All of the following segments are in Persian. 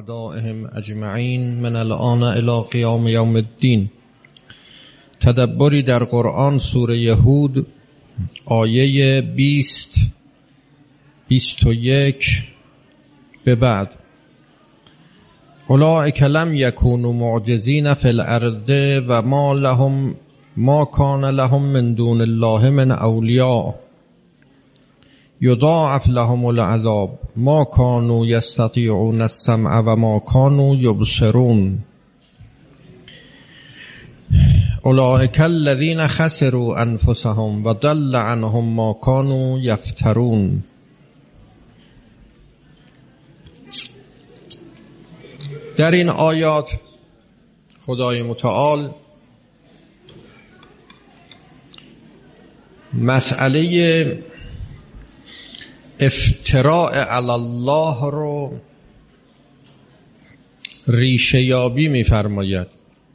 أعدائهم أجمعین من الآن إلی قیام یوم الدین. تدبری در قرآن سوره هود آیه 20 21 به بعد. اولئک لم یکونوا معجزین فی الارض و ما کان لهم من دون الله من اولیاء یضاعف لهم العذاب ما کانوا یستطیعون السمع و ما کانوا یبصرون. اولئک الذین خسروا انفسهم و ضل عنهم ما کانوا یفترون. در این آیات خدای متعال مسئله افتراء علی الله رو ریشه یابی می‌فرماید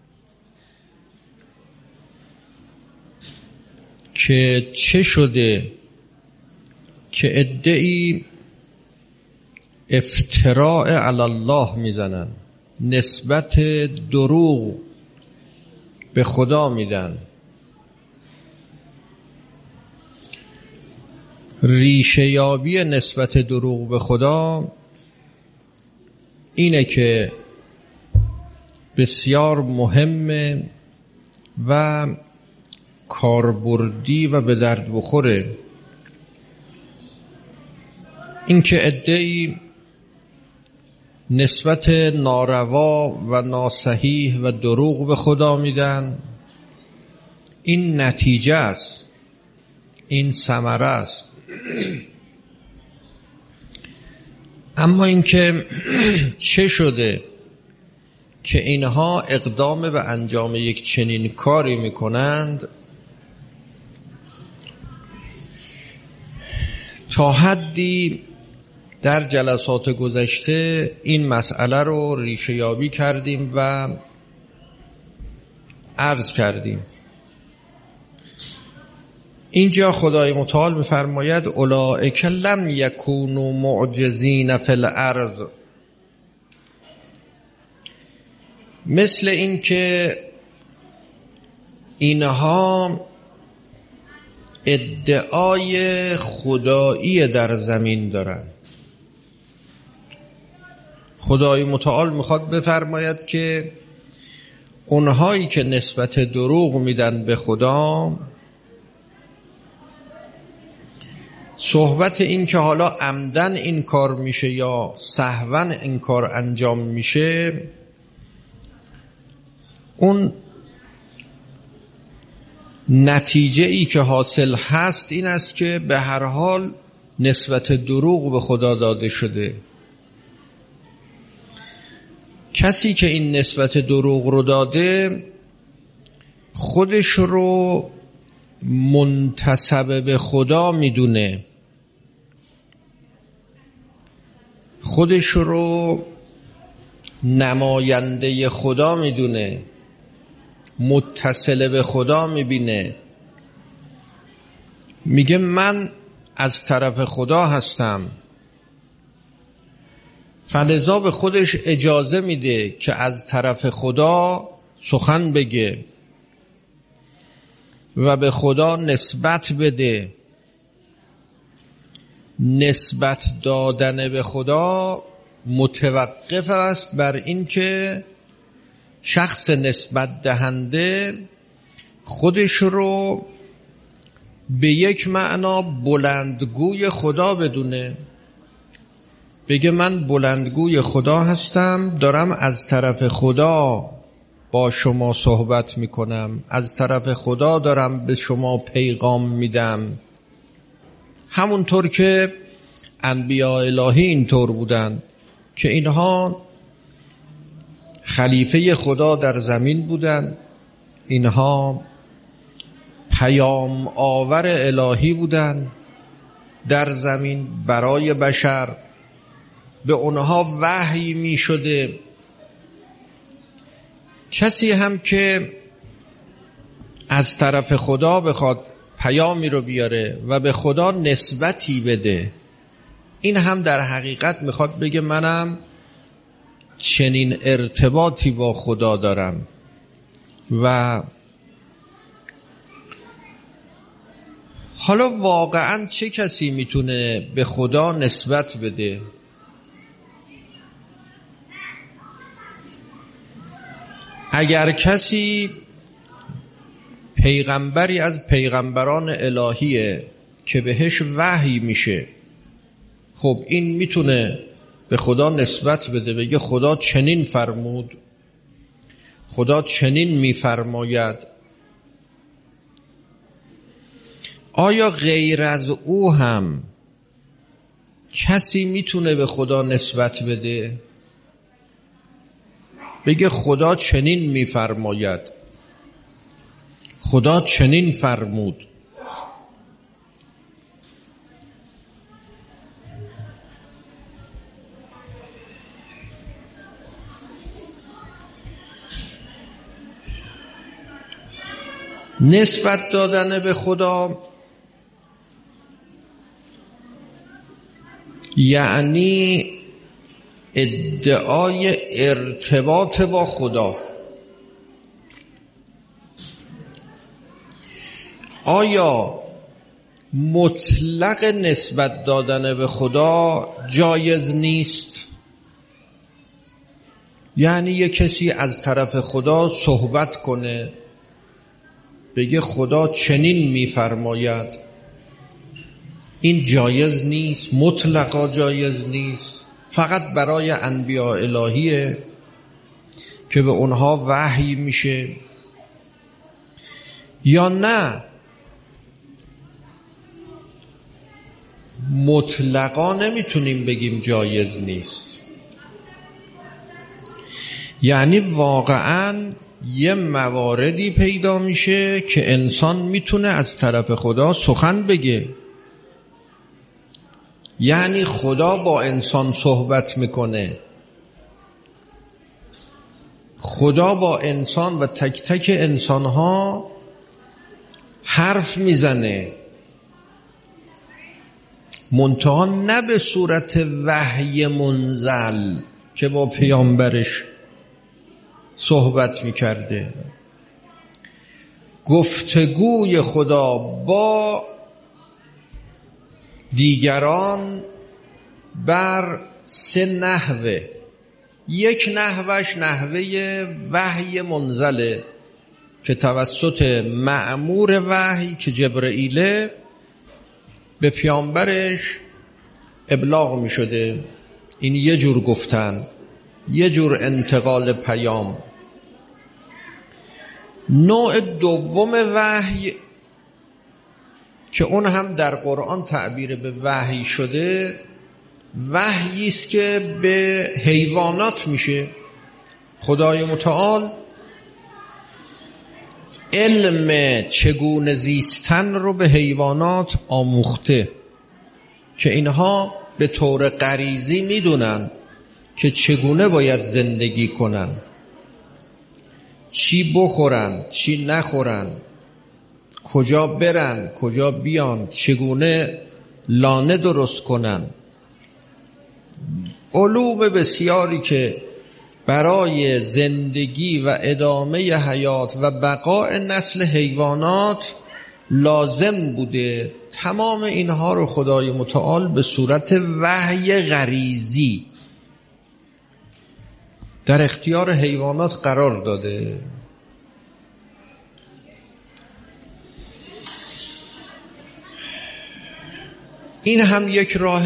که چه شده که عده‌ای افتراء علی الله میزنن، نسبت دروغ به خدا میدن. ریشه یابی نسبت دروغ به خدا اینه که بسیار مهمه و کاربردی و به درد بخوره. این که عده‌ای نسبت ناروا و ناصحیح و دروغ به خدا میدن، این نتیجه است، این ثمره است. اما اینکه چه شده که اینها اقدام به انجام یک چنین کاری میکنند، تا حدی در جلسات گذشته این مسئله رو ریشه یابی کردیم و عرض کردیم. اینجا خدای متعال می‌فرماید اولئک لم یکونوا معجزین فی الارض، مثل این که اینها ادعای خدایی در زمین دارن. خدای متعال میخواد بفرماید که اونهایی که نسبت دروغ میدن به خدا، صحبت این که حالا عمدن این کار میشه یا سهوا این کار انجام میشه، اون نتیجه ای که حاصل هست این است که به هر حال نسبت دروغ به خدا داده شده. کسی که این نسبت دروغ رو داده خودش رو منتسب به خدا میدونه، خودش رو نماینده خدا میدونه، متصل به خدا میبینه، میگه من از طرف خدا هستم، فلذا به خودش اجازه میده که از طرف خدا سخن بگه و به خدا نسبت بده. نسبت دادن به خدا متوقف است بر این که شخص نسبت دهنده خودش رو به یک معنا بلندگوی خدا بدونه، بگه من بلندگوی خدا هستم، دارم از طرف خدا با شما صحبت میکنم، از طرف خدا دارم به شما پیغام میدم. همونطور که انبیاء الهی اینطور بودن که اینها خلیفه خدا در زمین بودن، اینها پیام آور الهی بودن در زمین برای بشر، به اونها وحی می شده. کسی هم که از طرف خدا بخواد پیامی رو بیاره و به خدا نسبتی بده، این هم در حقیقت میخواد بگه منم چنین ارتباطی با خدا دارم و حالا واقعا چه کسی میتونه به خدا نسبت بده؟ اگر کسی پیغمبری از پیغمبران الهیه که بهش وحی میشه، خب این میتونه به خدا نسبت بده، بگه خدا چنین فرمود، خدا چنین میفرماید. آیا غیر از او هم کسی میتونه به خدا نسبت بده؟ بگه خدا چنین میفرماید، خدا چنین فرمود. نسبت دادن به خدا یعنی ادعای ارتباط با خدا. آیا مطلق نسبت دادن به خدا جایز نیست؟ یعنی یک کسی از طرف خدا صحبت کنه، بگه خدا چنین میفرماید، این جایز نیست، مطلقا جایز نیست، فقط برای انبیاء الهیه که به اونها وحی میشه؟ یا نه مطلقا نمیتونیم بگیم جایز نیست؟ یعنی واقعا یه مواردی پیدا میشه که انسان میتونه از طرف خدا سخن بگه، یعنی خدا با انسان صحبت میکنه، خدا با انسان و تک تک انسانها حرف میزنه، منتها نه به صورت وحی منزل که با پیامبرش صحبت میکرده. گفتگوی خدا با دیگران بر سه نحوه. یک نحوش نحوه وحی منزله که توسط مأمور وحی که جبرئیله به پیامبرش ابلاغ می شده. این یه جور گفتن، یه جور انتقال پیام. نوع دوم وحی که اون هم در قرآن تعبیر به وحی شده، وحیی است که به حیوانات میشه. خدای متعال علم چگونه زیستن رو به حیوانات آموخته که اینها به طور غریزی میدونن که چگونه باید زندگی کنن، چی بخورن، چی نخورن، کجا برن، کجا بیان، چگونه لانه درست کنن. علوم بسیاری که برای زندگی و ادامه حیات و بقاء نسل حیوانات لازم بوده، تمام اینها رو خدای متعال به صورت وحی غریزی در اختیار حیوانات قرار داده. این هم یک راه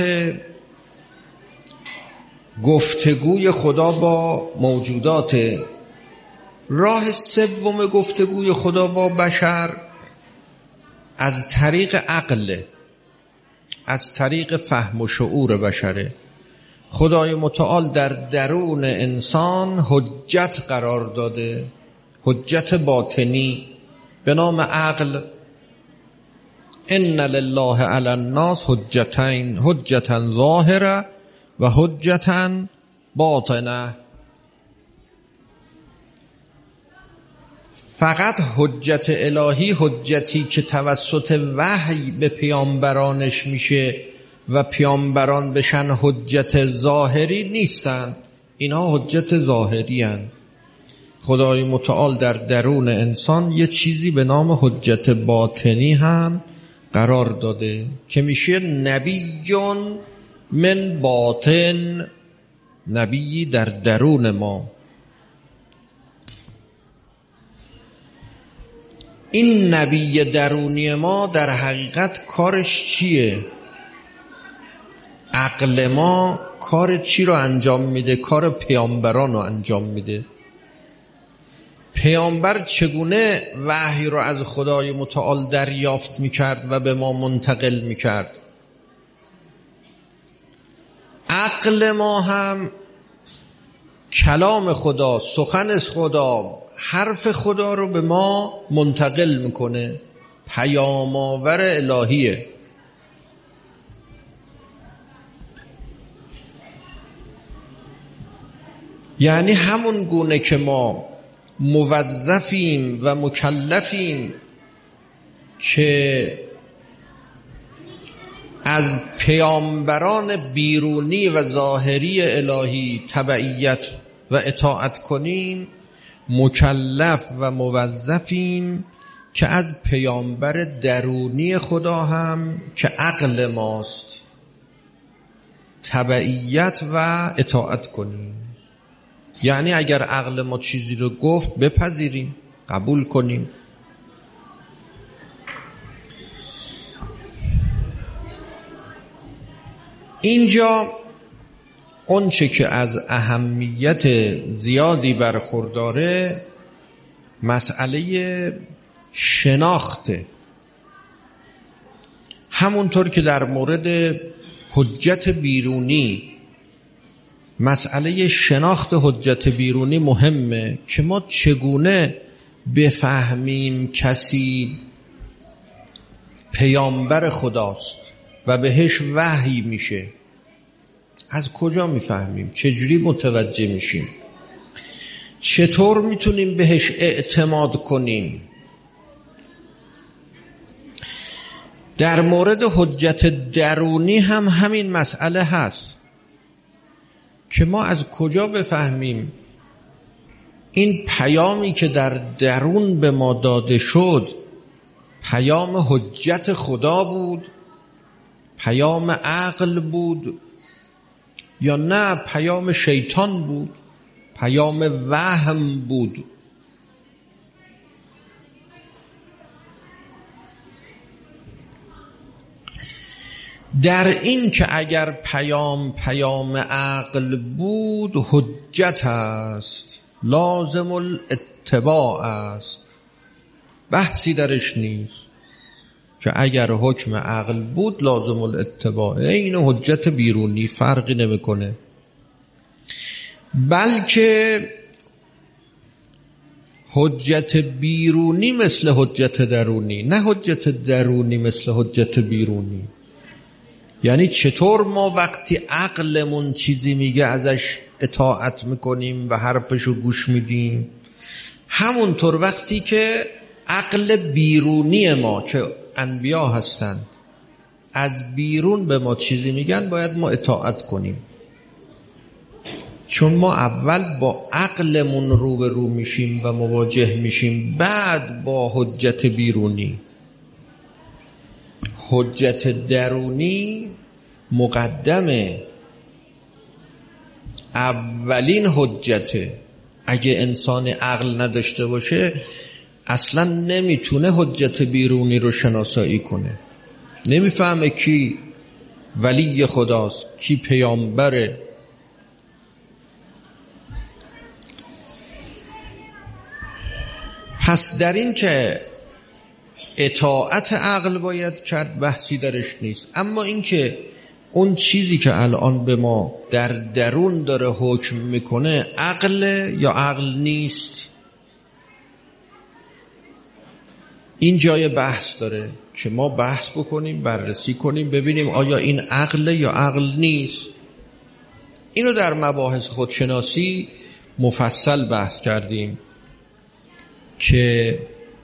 گفتگوی خدا با موجودات. راه سوم گفتگوی خدا با بشر از طریق عقل، از طریق فهم و شعور بشره. خدای متعال در درون انسان حجت قرار داده، حجت باطنی به نام عقل. ان لله علی الناس حجتین، حجتا ظاهره و حجتا باطنه. فقط حجت الهی، حجتی که توسط وحی به پیامبرانش میشه و پیامبران بشن حجت ظاهری نیستند. اینها حجت ظاهری هستند. خدای متعال در درون انسان یه چیزی به نام حجت باطنی هم قرار داده که میشه نبیون من باطن، نبی در درون ما. این نبی درونی ما در حقیقت کارش چیه؟ عقل ما کار چی رو انجام میده؟ کار پیامبران رو انجام میده. پیامبر چگونه وحی رو از خدای متعال دریافت میکرد و به ما منتقل میکرد؟ عقل ما هم کلام خدا، سخن خدا، حرف خدا رو به ما منتقل میکنه، پیام آور الهیه. یعنی همون گونه که ما موظفیم و مکلفیم که از پیامبران بیرونی و ظاهری الهی تبعیت و اطاعت کنیم، مکلف و موظفیم که از پیامبر درونی خدا هم که عقل ماست تبعیت و اطاعت کنیم. یعنی اگر عقل ما چیزی رو گفت بپذیریم، قبول کنیم. اینجا اون چه که از اهمیت زیادی برخورداره مسئله شناخته. همونطور که در مورد حجت بیرونی مسئله شناخت حجت بیرونی مهمه که ما چگونه بفهمیم کسی پیامبر خداست و بهش وحی میشه. از کجا میفهمیم؟ چجوری متوجه میشیم؟ چطور میتونیم بهش اعتماد کنیم؟ در مورد حجت درونی هم همین مسئله هست که ما از کجا بفهمیم این پیامی که در درون به ما داده شد پیام حجت خدا بود، پیام عقل بود، یا نه پیام شیطان بود، پیام وهم بود. در این که اگر پیام عقل بود حجت است، لازم الاتباع است، بحثی درش نیست که اگر حکم عقل بود لازم الاتباع. این حجت بیرونی فرقی نمیکنه، بلکه حجت بیرونی مثل حجت درونی، نه حجت درونی مثل حجت بیرونی. یعنی چطور ما وقتی عقلمون چیزی میگه ازش اطاعت میکنیم و حرفشو گوش میدیم، همونطور وقتی که عقل بیرونی ما که انبیا هستن از بیرون به ما چیزی میگن باید ما اطاعت کنیم، چون ما اول با عقلمون روبرو میشیم و مواجه میشیم، بعد با حجت بیرونی. حجت درونی مقدمه، اولین حجته. اگه انسان عقل نداشته باشه اصلا نمیتونه حجت بیرونی رو شناسایی کنه، نمیفهمه کی ولی خداست، کی پیامبره. پس در این که اطاعت عقل باید کرد بحثی درش نیست، اما این که اون چیزی که الان به ما در درون داره حکم میکنه عقل یا عقل نیست، این جای بحث داره که ما بحث بکنیم، بررسی کنیم، ببینیم آیا این عقل یا عقل نیست. اینو در مباحث خودشناسی مفصل بحث کردیم که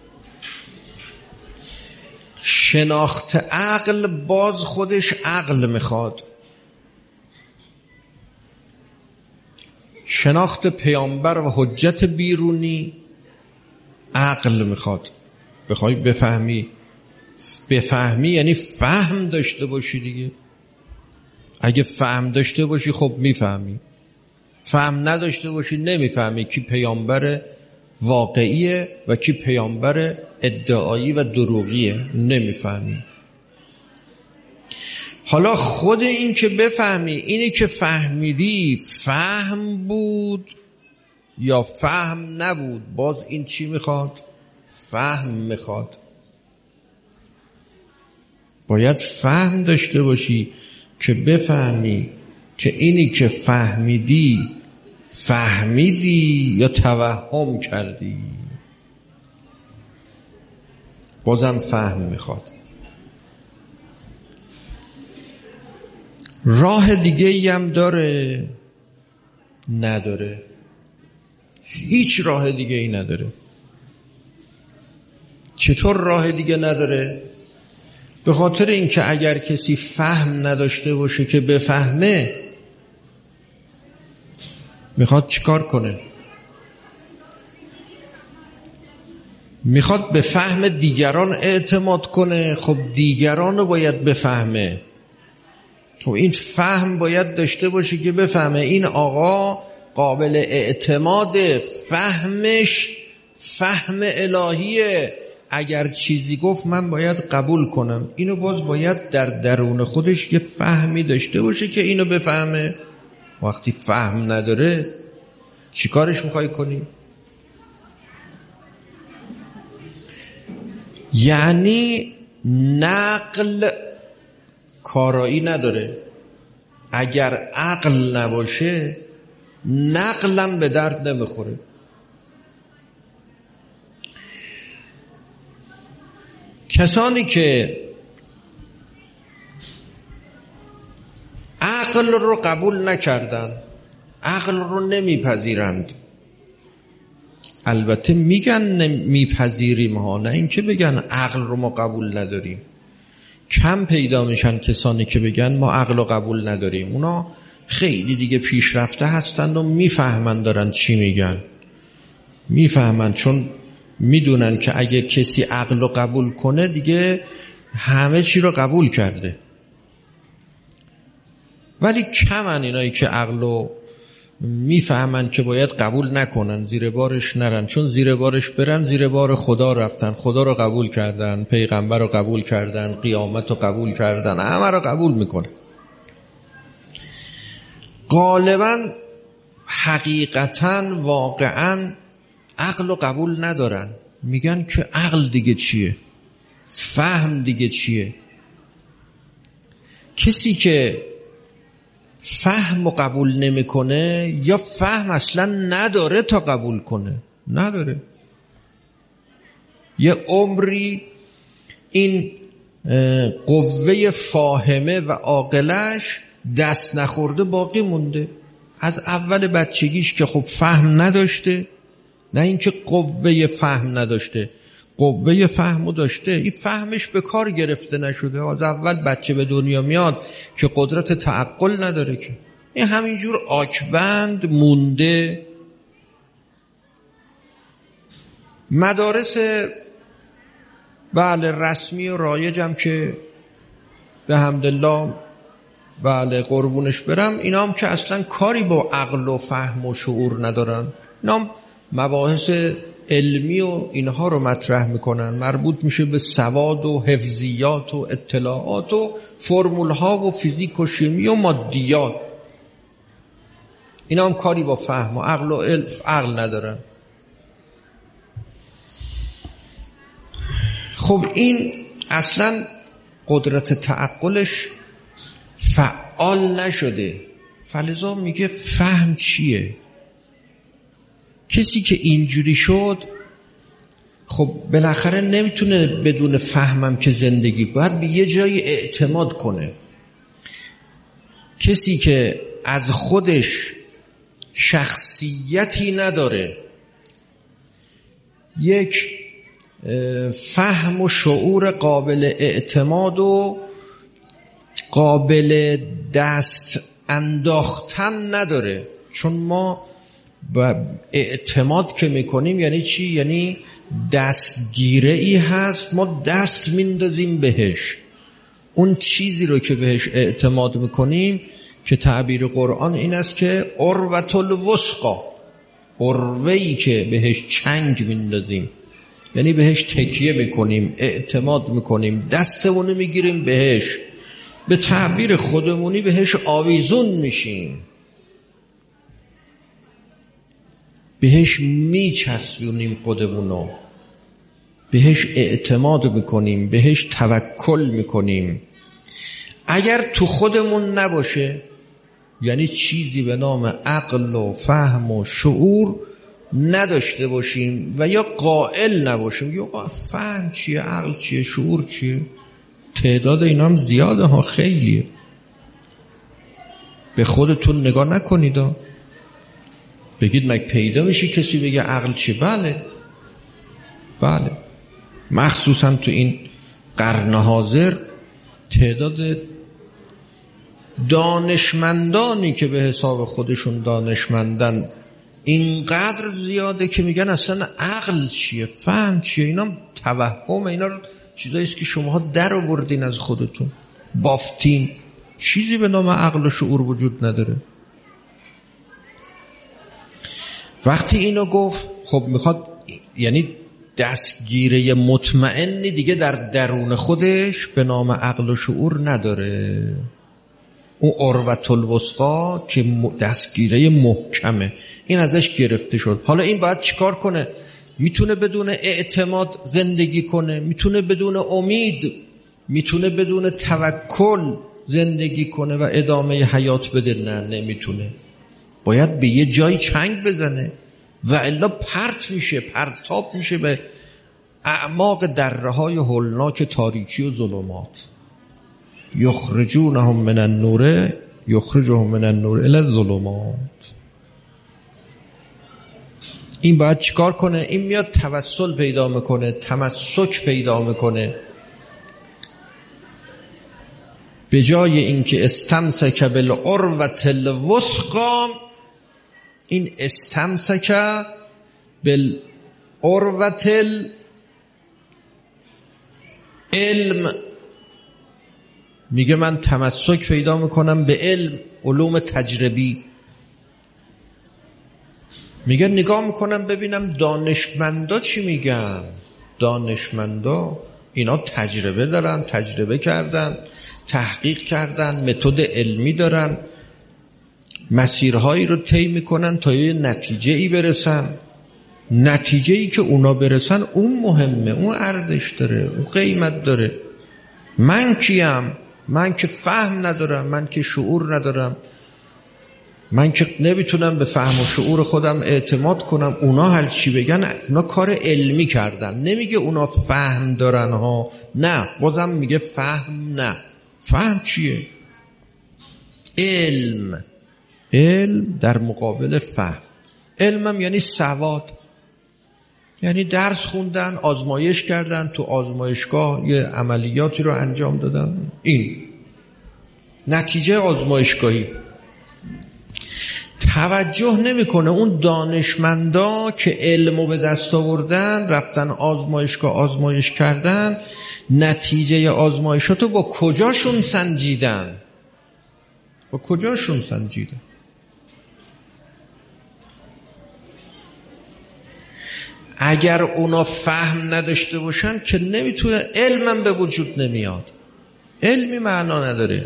شناخت عقل باز خودش عقل میخواد. شناخت پیامبر و حجت بیرونی عقل میخواد. بخوای بفهمی یعنی فهم داشته باشی دیگه. اگه فهم داشته باشی خب میفهمی، فهم نداشته باشی نمیفهمی کی پیامبر واقعیه و کی پیامبر ادعایی و دروغیه، نمیفهمی. حالا خود این که بفهمی، اینی که فهمیدی فهم بود یا فهم نبود، باز این چی میخواد؟ فهم میخواد. باید فهم داشته باشی که بفهمی که اینی که فهمیدی یا توهم کردی. بازم فهم میخواد. راه دیگه ای هم داره؟ نداره. هیچ راه دیگه ای نداره. چطور راه دیگه نداره؟ به خاطر اینکه اگر کسی فهم نداشته باشه که بفهمه، میخواد چیکار کنه؟ میخواد به فهم دیگران اعتماد کنه. خب دیگران رو باید بفهمه. خب این فهم باید داشته باشه که بفهمه این آقا قابل اعتماد، فهمش فهم الهیه، اگر چیزی گفت من باید قبول کنم. اینو باز باید در درون خودش یه فهمی داشته باشه که اینو بفهمه. وقتی فهم نداره چی کارش میخوای کنی؟ یعنی نقل کارایی نداره. اگر عقل نباشه نقلم به درد نمیخوره. کسانی که عقل رو قبول نکردن، عقل رو نمیپذیرند، البته میگن میپذیریم ها، نه اینکه بگن عقل رو ما قبول نداریم. کم پیدا میشن کسانی که بگن ما عقل رو قبول نداریم. اونا خیلی دیگه پیشرفته هستند و میفهمن دارن چی میگن، میفهمن، چون میدونن که اگه کسی عقل رو قبول کنه دیگه همه چی رو قبول کرده. ولی کمن اینایی که عقل رو میفهمن که باید قبول نکنن، زیر بارش نرن، چون زیر بارش برن زیر بار خدا رفتن. خدا رو قبول کردن، پیغمبر رو قبول کردن، قیامت رو قبول کردن، همه رو قبول میکنن. غالبا حقیقتا واقعا عقل رو قبول ندارن. میگن که عقل دیگه چیه، فهم دیگه چیه. کسی که فهم رو قبول نمیکنه یا فهم اصلا نداره تا قبول کنه، نداره. یه عمری این قوه فاهمه و عاقلش دست نخورده باقی مونده. از اول بچگیش که خب فهم نداشته، نه اینکه قوه فهم نداشته، قوه فهمو داشته، این فهمش به کار گرفته نشده. از اول بچه به دنیا میاد که قدرت تعقل نداره، که این همینجور آکبند مونده. مدارس بله رسمی و رایجم که به حمدالله بله قربونش برم، اینا هم که اصلا کاری با عقل و فهم و شعور ندارن. اینا هم مباحث علمی و اینها رو مطرح میکنن، مربوط میشه به سواد و حفظیات و اطلاعات و فرمول ها و فیزیک و شیمی و مادیات. اینا هم کاری با فهم و عقل ندارن. خب این اصلا قدرت تعقلش فعال نشده، فلذا میگه فهم چیه؟ کسی که اینجوری شد خب بالاخره نمیتونه بدون فهمم که زندگی، باید به یه جایی اعتماد کنه. کسی که از خودش شخصیتی نداره، یک فهم و شعور قابل اعتماد و قابل دست انداختن نداره. چون ما و اعتماد که میکنیم یعنی چی؟ یعنی دستگیره ای هست، ما دست میندازیم بهش. اون چیزی رو که بهش اعتماد میکنیم که تعبیر قرآن این است که عروة الوثقی، عروه‌ای که بهش چنگ میندازیم، یعنی بهش تکیه میکنیم، اعتماد میکنیم، دستمونو میگیریم بهش، به تعبیر خودمونی بهش آویزون میشیم، بهش میچسبونیم خودمونو، بهش اعتماد میکنیم، بهش توکل میکنیم. اگر تو خودمون نباشه، یعنی چیزی به نام عقل و فهم و شعور نداشته باشیم و یا قائل نباشیم، یا فهم چیه، عقل چیه، شعور چیه، تعداد اینا هم زیاده ها، خیلیه. به خودتون نگاه نکنید بگید مگه پیدا میشه کسی بگه عقل چیه؟ بله، مخصوصا تو این قرن حاضر تعداد دانشمندانی که به حساب خودشون دانشمندن اینقدر زیاده که میگن اصلا عقل چیه، فهم چیه، اینا توهم، اینا چیزایی است که شماها در آوردین از خودتون، بافتین. چیزی به نام عقل و شعور وجود نداره. وقتی اینو گفت، خب میخواد یعنی دستگیره مطمئنی دیگه در درون خودش به نام عقل و شعور نداره. اون عروة الوثقی که دستگیره محکمه، این ازش گرفته شد. حالا این باید چیکار کنه؟ میتونه بدون اعتماد زندگی کنه، میتونه بدون امید، میتونه بدون توکل زندگی کنه و ادامه حیات بده؟ نه، نمیتونه. باید به یه جای چنگ بزنه و الا پرت میشه، پرتاب میشه به اعماق دره‌های هولناک تاریکی و ظلمات. یخرجونهم من النور یخرجهم من النور الی الظلمات. این باید چیکار کنه؟ این میاد توسل پیدا میکنه، تمسک پیدا میکنه. به جای اینکه استمسک بالعروة الوثقی، این استمسک بالعروة العلم، میگه من تمسک پیدا میکنم به علم، علوم تجربی. میگه نگاه میکنم ببینم دانشمندا چی میگن. دانشمندا اینا تجربه دارن، تجربه کردن، تحقیق کردن، متد علمی دارن، مسیرهایی رو طی میکنن تا یه نتیجه ای برسن. نتیجه ای که اونا برسن اون مهمه، اون ارزش داره، اون قیمت داره. من کیم؟ من که فهم ندارم، من که شعور ندارم، من که نمیتونم به فهم و شعور خودم اعتماد کنم. اونا هر چی بگن، اونا کار علمی کردن. نمیگه اونا فهم دارن ها، نه، بازم میگه فهم. نه، فهم چیه؟ علم در مقابل فهم. علمم یعنی سواد، یعنی درس خوندن، آزمایش کردن، تو آزمایشگاه یه عملیاتی رو انجام دادن، این نتیجه آزمایشگاهی. توجه نمیکنه اون دانشمندا که علمو به دست آوردن، رفتن آزمایشگاه آزمایش کردن، نتیجه آزمایشاتو با کجاشون سنجیدن؟ با کجاشون سنجیدن؟ اگر اونا فهم نداشته باشن که نمیتونه، علمم به وجود نمیاد. علمی معنا نداره.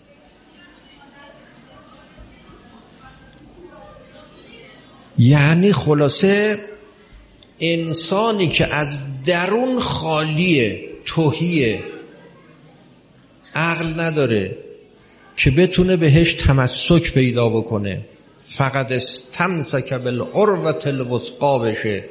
یعنی خلاصه انسانی که از درون خالیه، تهیه، عقل نداره که بتونه بهش تمسک پیدا بکنه، فقط استمسک بالعروة الوثقی بشه،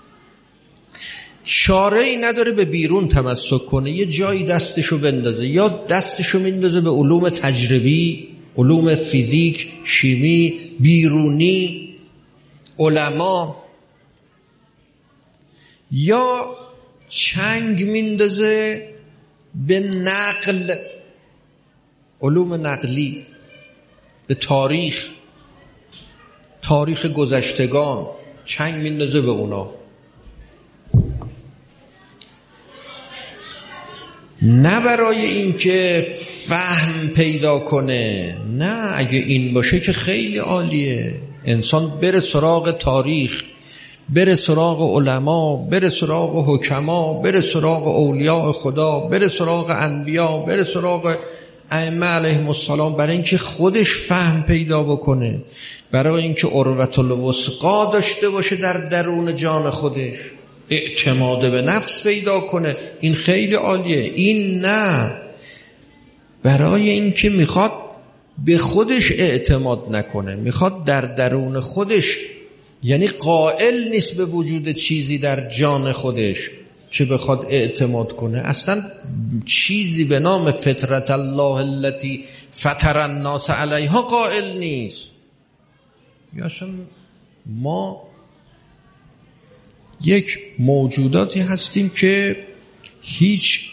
چاره‌ای نداره به بیرون تمسک کنه، یه جایی دستشو بندازه، یا دستشو میندازه به علوم تجربی، علوم فیزیک، شیمی، بیرونی، علما، یا چنگ میندازه به نقل، علوم نقلی، به تاریخ تاریخ گذشتگان چنگ میندازه به اونا، نه برای این که فهم پیدا کنه. نه، اگه این باشه که خیلی عالیه. انسان بره سراغ تاریخ، بره سراغ علما، بره سراغ حکما، بره سراغ اولیاء خدا، بره سراغ انبیا، بره سراغ ائمه علیهم السلام، برای اینکه خودش فهم پیدا بکنه، برای اینکه عروة الوثقی داشته باشه در درون جان خودش، اعتماد به نفس پیدا کنه. این خیلی عالیه. این نه، برای اینکه میخواد به خودش اعتماد نکنه، میخواد در درون خودش، یعنی قائل نیست به وجود چیزی در جان خودش که بخواد اعتماد کنه. اصلا چیزی به نام فطرت الله التي فطر الناس علیها قائل نیست. یا اصلا ما یک موجوداتی هستیم که هیچ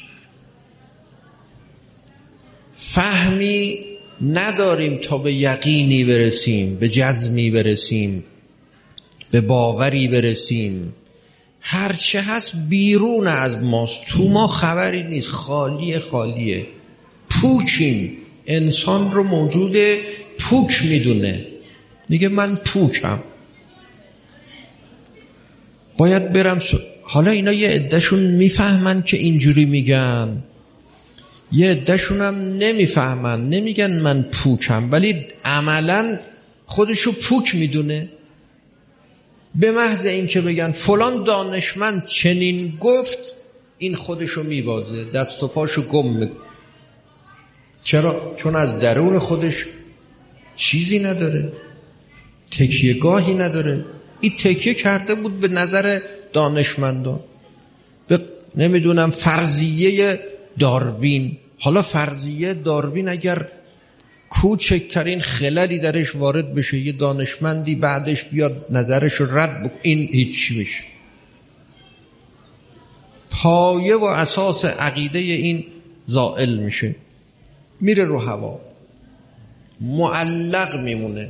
فهمی نداریم تا به یقینی برسیم، به جزمی برسیم، به باوری برسیم. هرچه هست بیرون از ماست، تو ما خبری نیست، خالیه. پوکیم. انسان رو موجود پوک میدونه، میگه من پوکم، باید برم حالا اینا یه عدهشون میفهمن که اینجوری میگن، یه عدهشون هم نمیفهمن، نمیگن من پوکم، ولی عملا خودشو پوک میدونه. به محض این که بگن فلان دانشمند چنین گفت، این خودشو میبازه، دست و پاشو گم میکنه. چرا؟ چون از درون خودش چیزی نداره، تکیهگاهی نداره. این تکیه کرده بود به نظر دانشمندان، به نمیدونم فرضیه داروین. حالا فرضیه داروین اگر کوچکترین خللی درش وارد بشه، یه دانشمندی بعدش بیاد نظرش رو رد بکنه، این هیچی میشه. پایه و اساس عقیده این زائل میشه، میره رو هوا، معلق میمونه.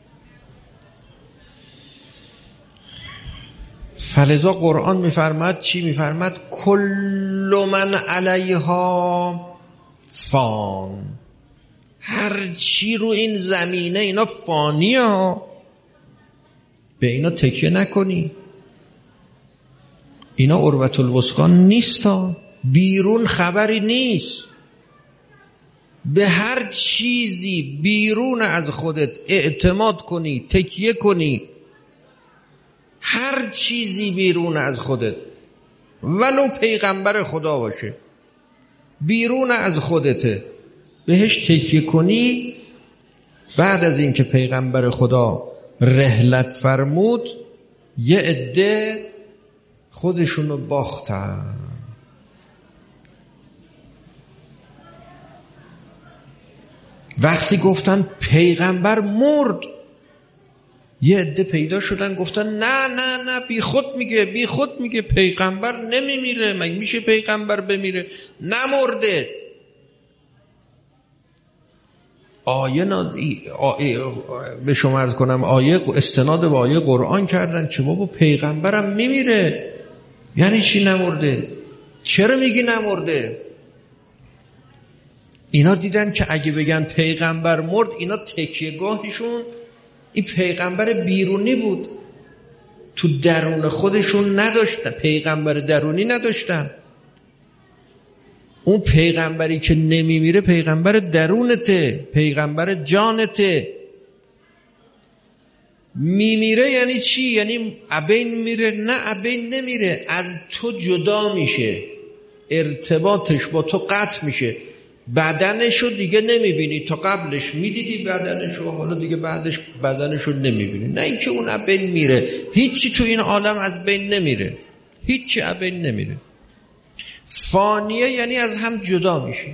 فلذا قرآن میفرماد چی میفرماد؟ کل من علیها فان. هر چی رو این زمینه اینا فانیه ها، به اینا تکیه نکنی. اینا عروة الوثقی نیست ها، بیرون خبری نیست. به هر چیزی بیرون از خودت اعتماد کنی، تکیه کنی، هر چیزی بیرون از خودت، ولو پیغمبر خدا باشه، بیرون از خودته، بهش تکیه کنی. بعد از این که پیغمبر خدا رحلت فرمود، یه عده خودشونو باختن. وقتی گفتن پیغمبر مرد، یه عده پیدا شدن گفتن نه نه نه، بی خود میگه پیغمبر نمیمیره، مگه میشه پیغمبر بمیره؟ نمرده. آیه به شما عرض کنم، آیه استناد به آیه قرآن کردن که بابا پیغمبرم میمیره. یعنی چی نمرده؟ چرا میگی نمرده؟ اینا دیدن که اگه بگن پیغمبر مرد، اینا تکیهگاهشون این پیغمبر بیرونی بود، تو درون خودشون نداشتن، پیغمبر درونی نداشتن. اون پیغمبری که نمیمیره پیغمبر درونته، پیغمبر جانته. میمیره یعنی چی؟ یعنی ابین میره؟ نه، ابین نمیره، از تو جدا میشه، ارتباطش با تو قطع میشه. بدنشو دیگه نمیبینی، تا قبلش میدیدی بدنشو، حالا دیگه بعدش بدنشو نمیبینی. نه اینکه اون از بین میره، هیچی تو این عالم از بین نمیره، هیچی از بین نمیره. فانیه یعنی از هم جدا میشه.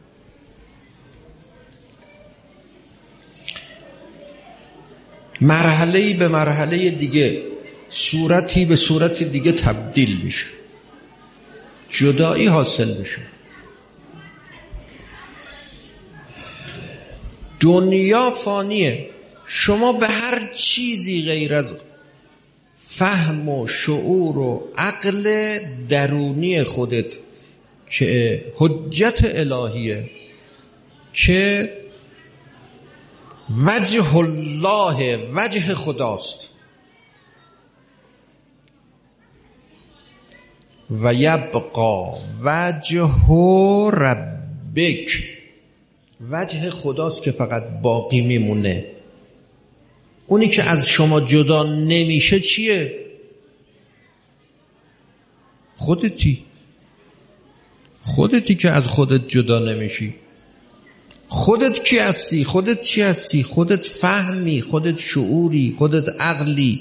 مرحله‌ای به مرحله دیگه، صورتی به صورت دیگه تبدیل میشه، جدایی حاصل میشه. دنیا فانیه، شما به هر چیزی غیر از فهم و شعور و عقل درونی خودت که حجت الهیه، که وجه الله، وجه خداست، و یبقا وجه ربک، وجه خداست که فقط باقی میمونه. اونی که از شما جدا نمیشه چیه؟ خودتی که از خودت جدا نمیشی. خودت کی هستی؟ خودت چی هستی؟ خودت فهمی، خودت شعوری، خودت عقلی،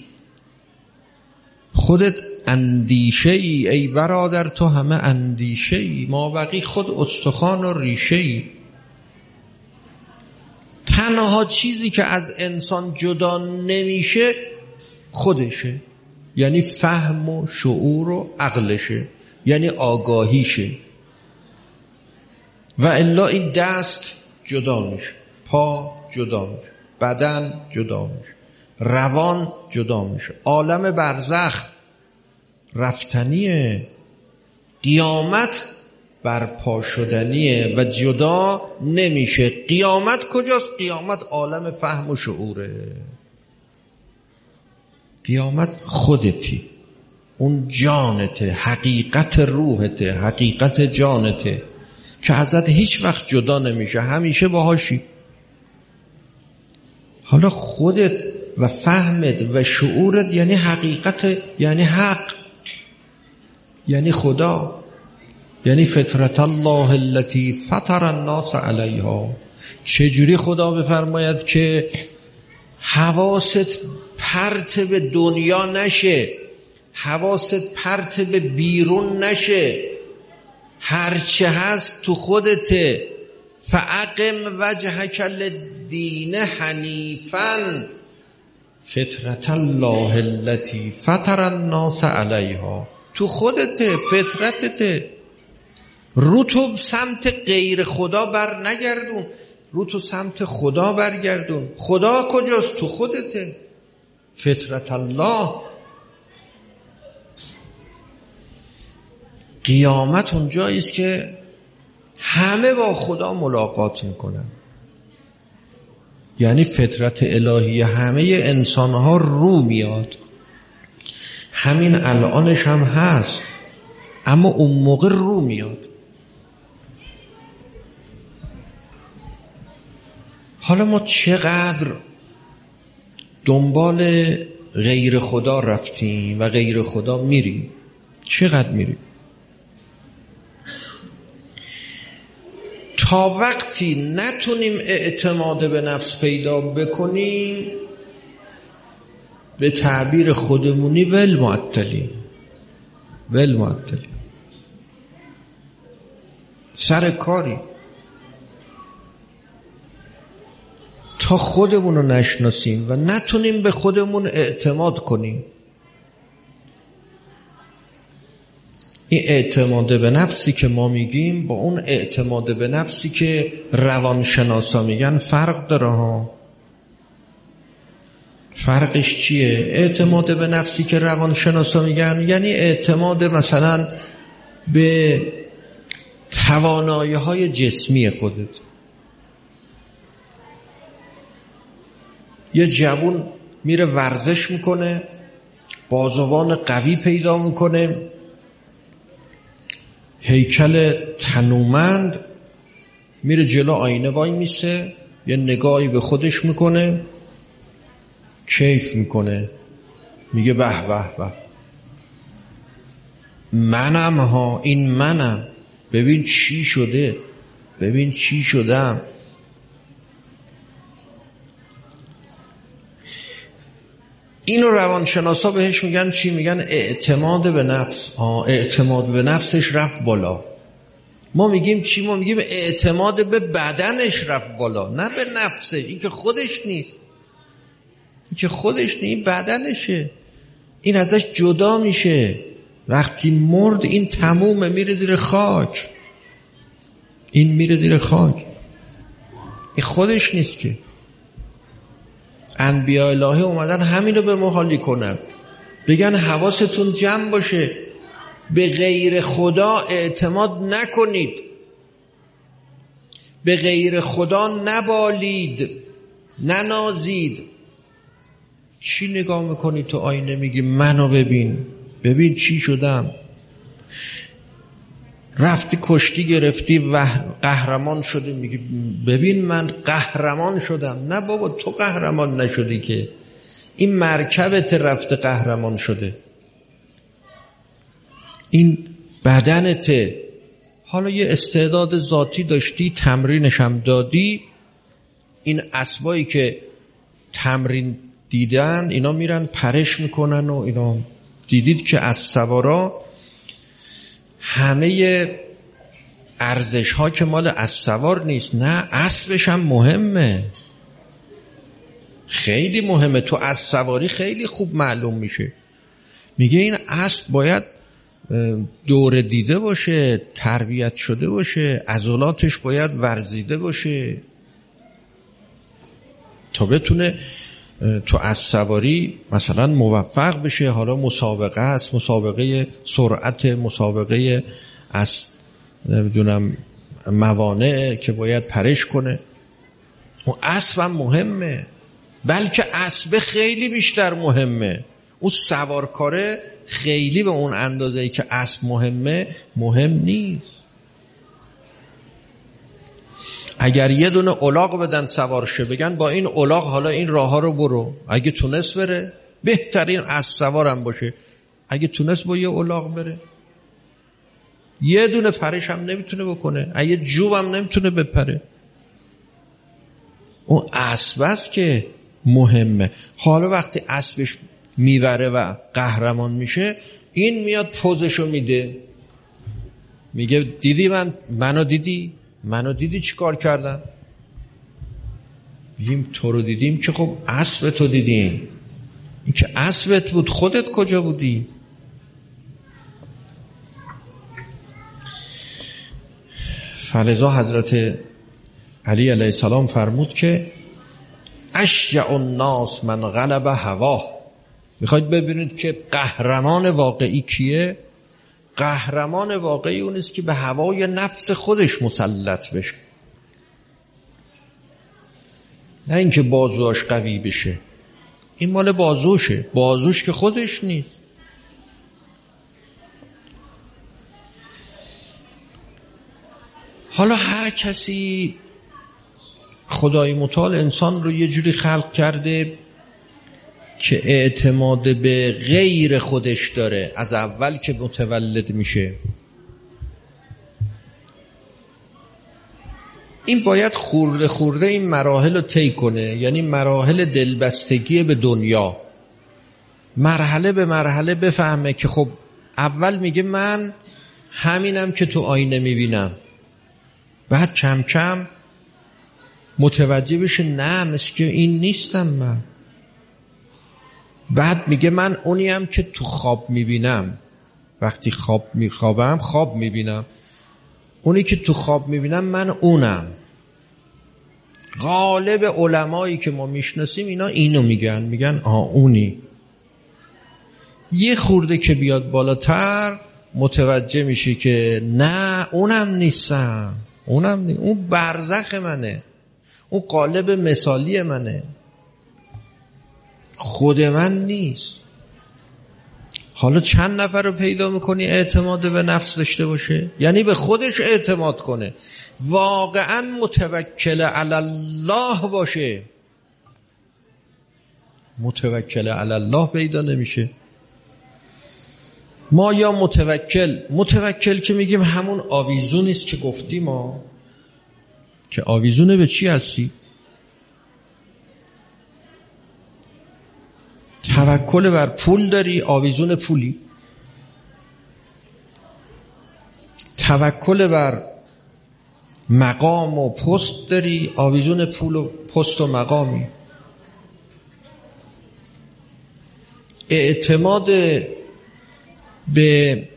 خودت اندیشه ای برادر، تو همه اندیشه ای، ما بقی خود استخوان و ریشه ای. تنها چیزی که از انسان جدا نمیشه خودشه، یعنی فهم و شعور و عقلشه، یعنی آگاهیشه. و الا این دست جدا میشه، پا جدا میشه، بدن جدا میشه، روان جدا میشه. عالم برزخ رفتنیه، قیامت برپا شدنیه و جدا نمیشه. قیامت کجاست؟ قیامت عالم فهم و شعوره. قیامت خودتی، اون جانته، حقیقت روحته، حقیقت جانته که ازت هیچ وقت جدا نمیشه، همیشه باهاشی. حالا خودت و فهمت و شعورت یعنی حقیقت، یعنی حق، یعنی خدا، یعنی فطرت الله التي فطر الناس علیها. چجوری خدا بفرماید که حواست پرت به دنیا نشه، حواست پرت به بیرون نشه، هرچه هست تو خودته. فاقم وجهک للدین حنیفا فطرت الله التي فطر الناس علیها. تو خودته، فطرتته. رو تو سمت غیر خدا بر نگردون، رو تو سمت خدا برگردون. خدا کجاست؟ تو خودته، فطرت الله. قیامت اونجایی است که همه با خدا ملاقات میکنن، یعنی فطرت الهی همه انسانها رو میاد. همین الانش هم هست، اما اون موقع رو میاد. حالا ما چقدر دنبال غیر خدا رفتیم و غیر خدا میریم، چقدر میریم. تا وقتی نتونیم اعتماد به نفس پیدا بکنیم، به تعبیر خودمونی ول معطلیم، سر کاری. تا خودمونو نشناسیم و نتونیم به خودمون اعتماد کنیم. این اعتماد به نفسی که ما میگیم با اون اعتماد به نفسی که روانشناسا میگن فرق داره ها. فرقش چیه؟ اعتماد به نفسی که روانشناسا میگن یعنی اعتماد مثلا به توانایی‌های جسمی خودت. یه جوون میره ورزش میکنه، بازوان قوی پیدا میکنه، هیکل تنومند، میره جلو آینه وای میسه، یه نگاهی به خودش میکنه، کیف میکنه، میگه به به به منم ها، این منم، ببین چی شده، ببین چی شدم. اینو روانشناسا بهش میگن چی؟ میگن اعتماد به نفس. اعتماد به نفسش رفت بالا. ما میگیم چی؟ ما میگیم اعتماد به بدنش رفت بالا، نه به نفسش. این که خودش نیست، این که خودش نیست، این بدنشه. این ازش جدا میشه. وقتی مرد این تمومه، میره زیر خاک. این میره زیر خاک، این خودش نیست که. انبیاء الهی اومدن همین رو به ما حالی کنن، بگن حواستون جمع باشه، به غیر خدا اعتماد نکنید، به غیر خدا نبالید، ننازید. چی نگاه میکنی تو آینه میگی منو ببین چی شدم؟ رفتی کشتی گرفتی و قهرمان شدی، میگی ببین من قهرمان شدم. نه بابا، تو قهرمان نشدی که، این مرکبت رفته قهرمان شده، این بدنته. حالا یه استعداد ذاتی داشتی، تمرینش هم دادی. این اسبایی که تمرین دیدن اینا میرن پرش میکنن و اینا. دیدید که اسب سوارا همه ارزش ها که مال اسب سوار نیست، نه اسبش هم مهمه، خیلی مهمه. تو اسب سواری خیلی خوب معلوم میشه. میگه این اسب باید دور دیده باشه، تربیت شده باشه، عضلاتش باید ورزیده باشه تا بتونه تو اسب سواری مثلا موفق بشه. حالا مسابقه است، مسابقه سرعت، مسابقه اسب نمیدونم موانع که باید پرش کنه، اون اسب هم مهمه. بلکه اسب خیلی بیشتر مهمه، اون سوارکاره خیلی به اون اندازه‌ای که اسب مهمه مهم نیست. اگر یه دونه الاغ بدن سوارشه، بگن با این الاغ حالا این راه ها رو برو، اگه تونست بره بهترین اسب سوارم باشه. اگه تونست با یه الاغ بره، یه دونه پرش هم نمیتونه بکنه، اگه جوب هم نمیتونه بپره. اون اسب است که مهمه. حالا وقتی اسبش میبره و قهرمان میشه، این میاد پوزشو میده، میگه دیدی منو دیدی چی کار کردم؟ میگیم تو رو دیدیم که خب اسب تو دیدیم، این که اسبت بود، خودت کجا بودی؟ فلذا حضرت علی علیه السلام فرمود که اشجع الناس من غلب هواه. میخواید ببینید که قهرمان واقعی کیه؟ قهرمان واقعی اون است که به هوای نفس خودش مسلط بشه، نه اینکه بازوش قوی بشه. این مال بازوشه، بازوش که خودش نیست. حالا هر کسی خدای متعال انسان رو یه جوری خلق کرده که اعتماد به غیر خودش داره از اول که متولد میشه. این باید خورده خورده این مراحل رو طی کنه، یعنی مراحل دلبستگی به دنیا، مرحله به مرحله بفهمه که خب اول میگه من همینم که تو آینه میبینم، بعد کم کم متوجه بشه نه مثل که این نیستم من، بعد میگه من اونیم که تو خواب میبینم، وقتی خواب میخوابم خواب میبینم، اونی که تو خواب میبینم من اونم. غالب علمایی که ما میشناسیم اینا اینو میگن اونی. یه خورده که بیاد بالاتر متوجه میشه که نه اونم نیستم، اون برزخ منه، اون قالب مثالی منه، خود من نیست. حالا چند نفر رو پیدا میکنی اعتماد به نفس داشته باشه؟ یعنی به خودش اعتماد کنه، واقعا متوکل علی الله باشه. متوکل علی الله پیدا نمیشه. ما یا متوکل که میگیم همون آویزونی است که گفتیم ما، که آویزونه به چی هستی؟ توکل بر پول داری، آویزون پولی. توکل بر مقام و پست داری، آویزون پول و پست و مقامی. اعتماد به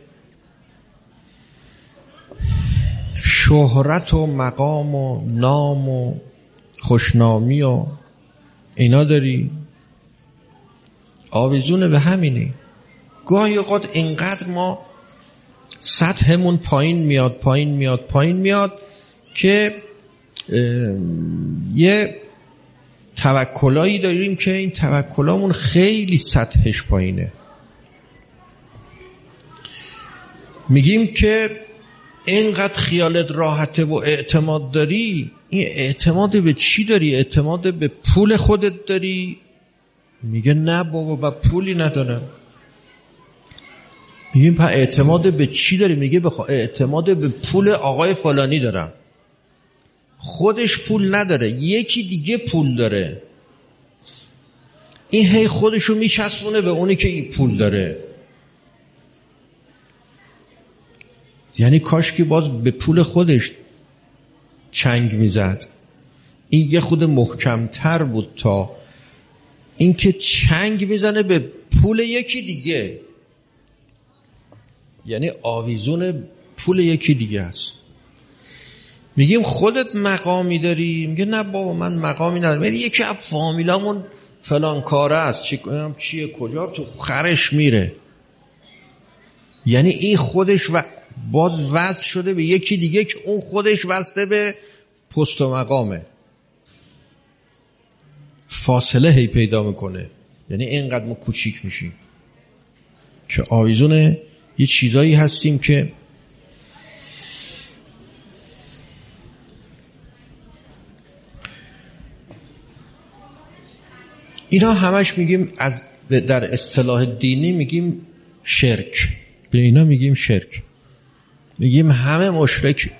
شهرت و مقام و نام و خوشنامی و اینا داری. آویزونه به همینی. گاهی اوقات اینقدر ما سطحمون پایین میاد که یه توکلایی داریم که این توکلامون خیلی سطحش پایینه. میگیم که اینقدر خیالت راحته و اعتماد داری. این اعتماد به چی داری؟ اعتماد به پول خودت داری؟ میگه نه بابا من پولی ندارم. میگیم پس اعتماد به چی داری؟ میگه اعتماد به پول آقای فلانی دارم. خودش پول نداره، یکی دیگه پول داره. این هی خودشو میچسبونه به اونی که این پول داره. یعنی کاش که باز به پول خودش چنگ میزد. این یه خود محکمتر بود تا این که چنگ میزنه به پول یکی دیگه. یعنی آویزون پول یکی دیگه است. میگیم خودت مقامی داری؟ میگه نه بابا من مقامی ندارم. یعنی یکی از فامیلامون فلان کاره است، چیه کجا تو خرش میره. یعنی این خودش باز وصل شده به یکی دیگه که اون خودش وصله به پست و مقامه. فاصله هی پیدا میکنه. یعنی اینقدر ما کوچیک میشیم که آویزون یه چیزایی هستیم که اینا همش میگیم در اصطلاح دینی میگیم شرک. به اینا میگیم شرک. میگیم همه مشرک.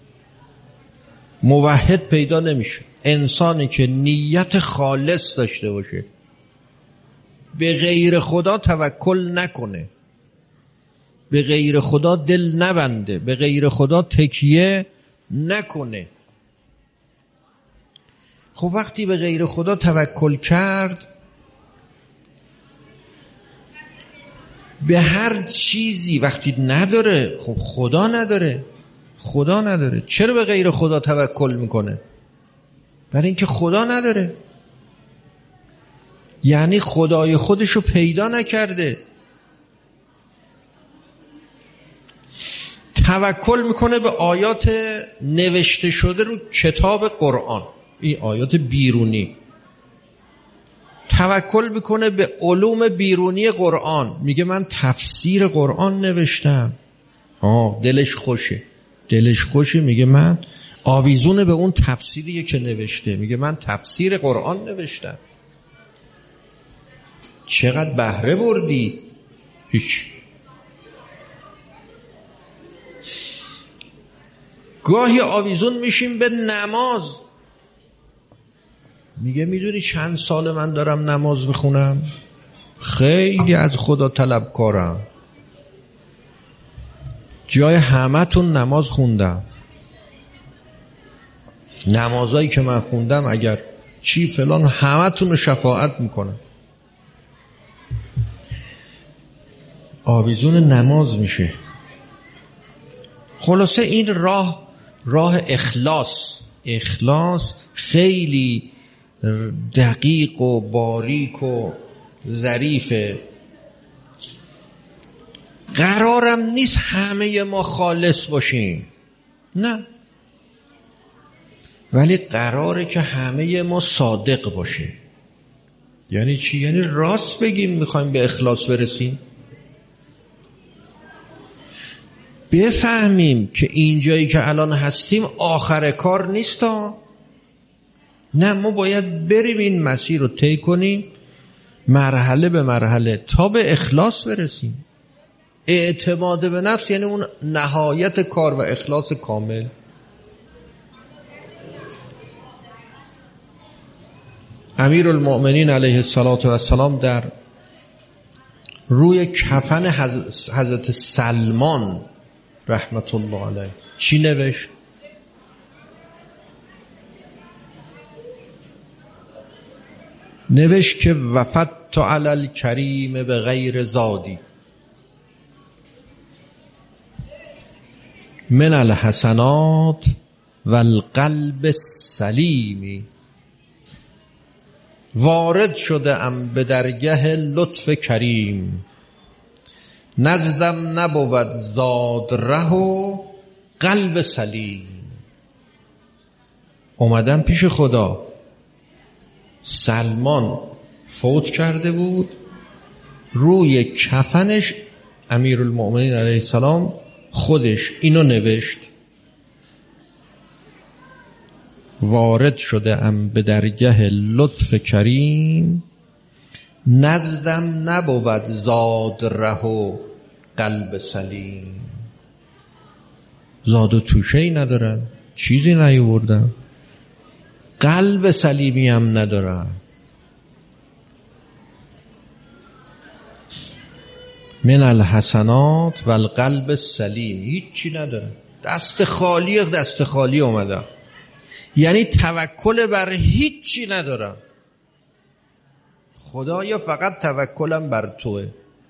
موحد پیدا نمیشه. انسانی که نیت خالص داشته باشه، به غیر خدا توکل نکنه، به غیر خدا دل نبنده، به غیر خدا تکیه نکنه. خب وقتی به غیر خدا توکل کرد، به هر چیزی وقتی نداره، خب خدا نداره. چرا به غیر خدا توکل میکنه؟ برای اینکه خدا نداره. یعنی خدای خودشو پیدا نکرده. توکل میکنه به آیات نوشته شده رو کتاب قرآن، این آیات بیرونی. توکل میکنه به علوم بیرونی قرآن. میگه من تفسیر قرآن نوشتم. دلش خوشه. میگه من آویزون به اون تفسیریه که نوشته. میگه من تفسیر قرآن نوشتم. چقدر بهره بردی؟ هیچ. گاهی آویزون میشیم به نماز. میگه میدونی چند سال من دارم نماز میخونم؟ خیلی از خدا طلبکارم. جای همه تون نماز خوندم. نمازایی که من خوندم اگر چی فلان همه تون رو شفاعت میکنم. آویزون نماز میشه. خلاصه این راه اخلاص خیلی دقیق و باریک و ظریفه. قرارم نیست همه ما خالص باشیم، نه، ولی قراره که همه ما صادق باشه. یعنی چی؟ یعنی راست بگیم میخوایم به اخلاص برسیم. بفهمیم که اینجایی که الان هستیم آخر کار نیست نه، ما باید بریم این مسیر رو طی کنیم مرحله به مرحله تا به اخلاص برسیم. اعتماد به نفس یعنی اون نهایت کار و اخلاص کامل. امیرالمؤمنین علیه السلام در روی کفن حضرت سلمان رحمت الله علیه چی نوشت؟ نوشت که وفدت علی الکریم به غیر زادی من الحسنات و القلب السلیم وارد شده ام به درگه لطف کریم، نزدم نبود زاد ره و قلب سلیم. اومدم پیش خدا، سلمان فوت کرده بود، روی کفنش امیرالمؤمنین علیه السلام خودش اینو نوشت: وارد شده ام به درگه لطف کریم، نزدم نبود زاد ره و قلب سلیم. زاد و توشه ای ندارم، چیزی نیاوردم، قلب سلیمی هم ندارم. من الحسنات و القلب السلیم، هیچی ندارم، دست خالی اومدم. یعنی توکل بر هیچی ندارم. خدایا فقط توکلم بر توه.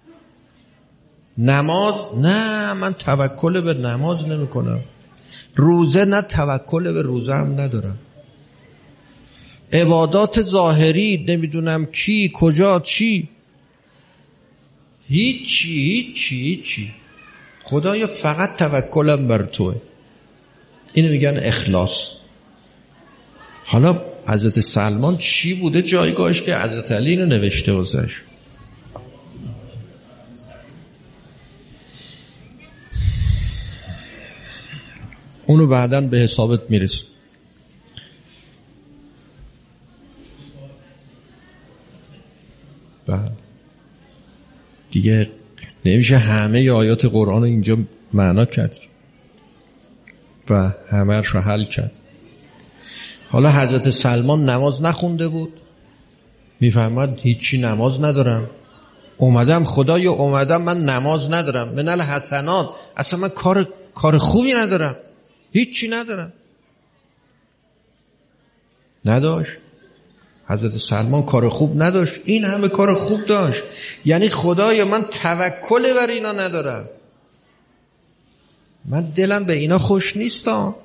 نماز نه، من توکل به نماز نمی کنم. روزه نه، توکل به روزه هم ندارم. عبادات ظاهری نمیدونم کی کجا چی، هیچی. خدایا فقط توکلم بر توه. اینو میگن اخلاص. حالا حضرت سلمان چی بوده جایگاهش که حضرت علی اینو نوشته واسش؟ اونو بعداً به حسابت میرسه. دیگه نمیشه همه آیات قرآن اینجا معنا کرد و همه‌اش رو حل کرد. حالا حضرت سلمان نماز نخونده بود، میفهمد هیچی نماز ندارم. اومدم من نماز ندارم، من الحسنات، اصلا من کار خوبی ندارم، هیچی ندارم. نداشت حضرت سلمان کار خوب نداشت، این همه کار خوب داشت. یعنی خدایا من توکل بر اینا ندارم، من دلم به اینا خوش نیستم،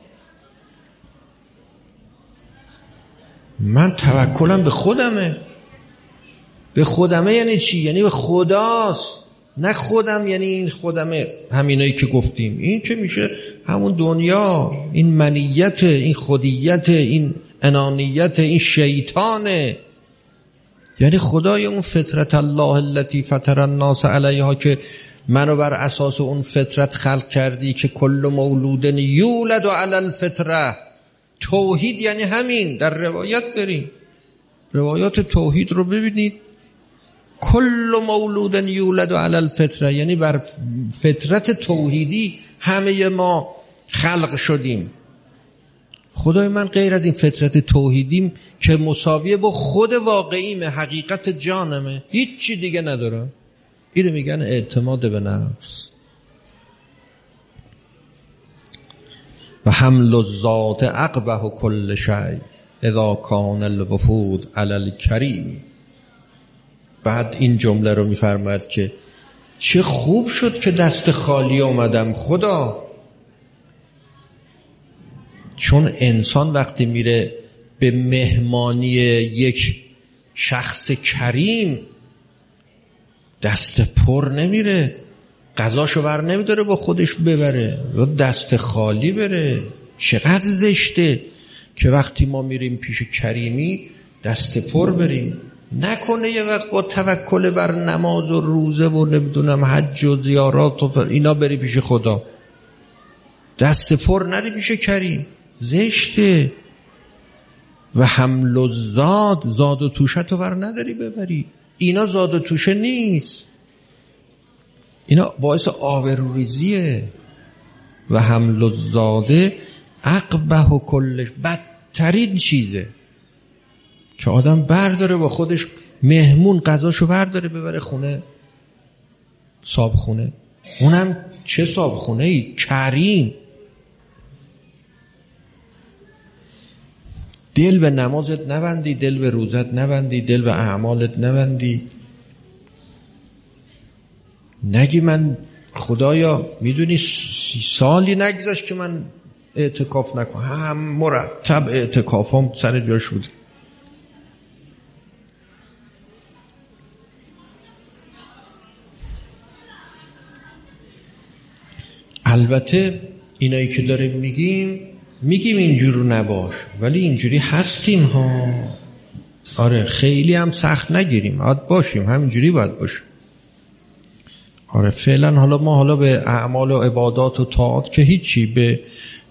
من توکلم به خودمه. به خودمه یعنی چی؟ یعنی به خداست، نه خودم یعنی این خودمه همینایی که گفتیم، این که میشه همون دنیا، این منیت، این خودیت، این انانیت، این شیطانه. یعنی خدای اون فطرت الله التي فطر الناس علیها که منو بر اساس اون فطرت خلق کردی که کل مولود یولد علی الفطره. توحید یعنی همین. در روایت داریم، روایات توحید رو ببینید، کل مولود یولد علی الفطره، یعنی بر فطرت توحیدی همه ما خلق شدیم. خدای من غیر از این فطرت توحیدیم که مساویه با خود واقعیم، حقیقت جانمه، هیچ چی دیگه ندارم. اینو میگن اعتماد به نفس. و حمل الذات اقبح کل شیء اذا کان الوفود علی الکریم. بعد این جمله رو میفرماید که چه خوب شد که دست خالی اومدم خدا. چون انسان وقتی میره به مهمانی یک شخص کریم دست پر نمیره، غذاشو بر نمیداره با خودش ببره، دست خالی بره. چقدر زشته که وقتی ما میریم پیش کریمی دست پر بریم. نکنه یه وقت با توکل بر نماز و روزه و نمیدونم حج و زیارات و اینا بری پیش خدا، دست پر نری پیش کریم، زشته. و حمل و زاد و توشه تو بر نداری ببری. اینا زاد و توشه نیست، اینا باعث آبروریزیه. و حمل و زاده اقبح و کلش، بدترین چیزه که آدم برداره با خودش، مهمون غذاشو برداره ببره خونه، صاحب خونه، اونم چه صاحب خونه ای؟ کریم. دل به نمازت نبندی، دل به روزت نبندی، دل به اعمالت نبندی، نگی من خدایا میدونی 30 سالی نگذشت که من اعتکاف نکنم، هم مرتب اعتکافم سر جاش بود. البته اینایی که داریم میگیم اینجور رو نباش، ولی اینجوری هستیم ها. آره خیلی هم سخت نگیریم، باید باشیم، همینجوری باید باشیم. آره فعلا حالا به اعمال و عبادات و طاعات که هیچی، به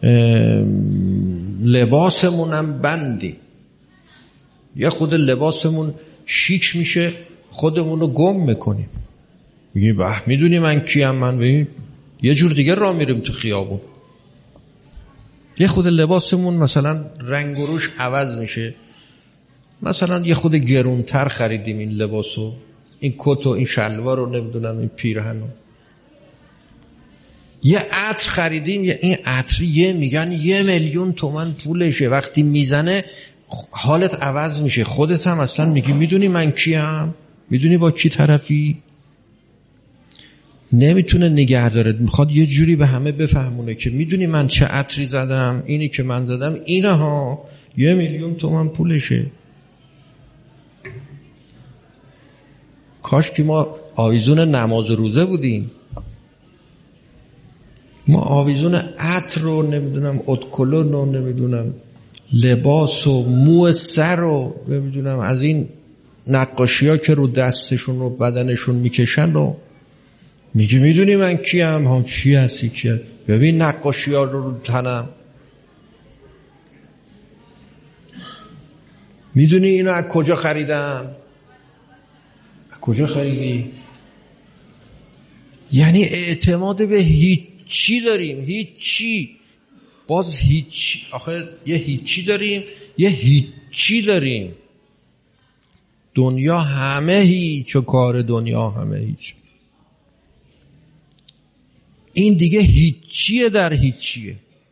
لباسمونم بندیم. یه خود لباسمون شیک میشه خودمون رو گم میکنیم، میگیم به میدونی من کیم، من ببین یه جور دیگه راه میریم تو خیابون. یه خود لباسمون مثلا رنگ و روش عوض میشه، مثلا یه خود گرونتر خریدیم این لباسو، این کت و این شلوار رو، نمیدونم این پیرهن رو. یه عطر خریدیم، این عطر میگن 1,000,000 تومان پولشه، وقتی میزنه حالت عوض میشه، خودت هم اصلا میگی میدونی من کیم، میدونی با کی طرفی. نمیتونه نگه داره، میخواد یه جوری به همه بفهمونه که میدونی من چه عطری زدم، اینی که من زدم اینه ها، 1,000,000 تومان پولشه. کاش که ما آویزون نماز و روزه بودیم، ما آویزون عطر رو، نمیدونم ادکلون رو، نمیدونم لباس و مو سر رو، نمیدونم از این نقاشی ها که رو دستشون و بدنشون میکشن و میگه میدونی من کیم، هم چی هستی کیم، ببین نقاشی ها رو تنم، میدونی اینو از کجا خریدم، کجا خریدی. یعنی اعتماد به هیچی داریم، هیچی، باز هیچی، آخه یه هیچی داریم، یه هیچی داریم. دنیا همه هیچ و کار دنیا همه هیچ. این دیگه هیچیه در هیچیه.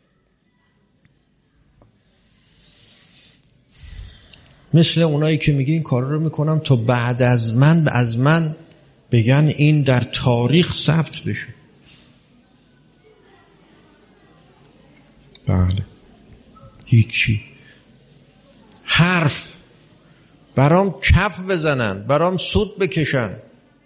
مثل اونایی که میگه این کار رو میکنم تا بعد از من بگن این در تاریخ ثبت بشه. بله هیچی. حرف برام کف بزنن، برام سود بکشن.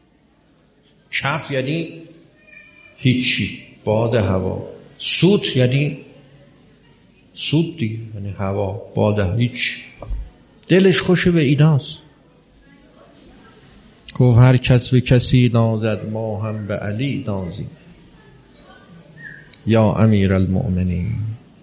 کف یعنی هیچی، باد هوا. سود یعنی سود دیگه، یعنی هوا، باد، هیچ. دلش خوشه به ایناست. گفت هر کس به کسی نازد، ما هم به علی نازیم یا امیر المؤمنین.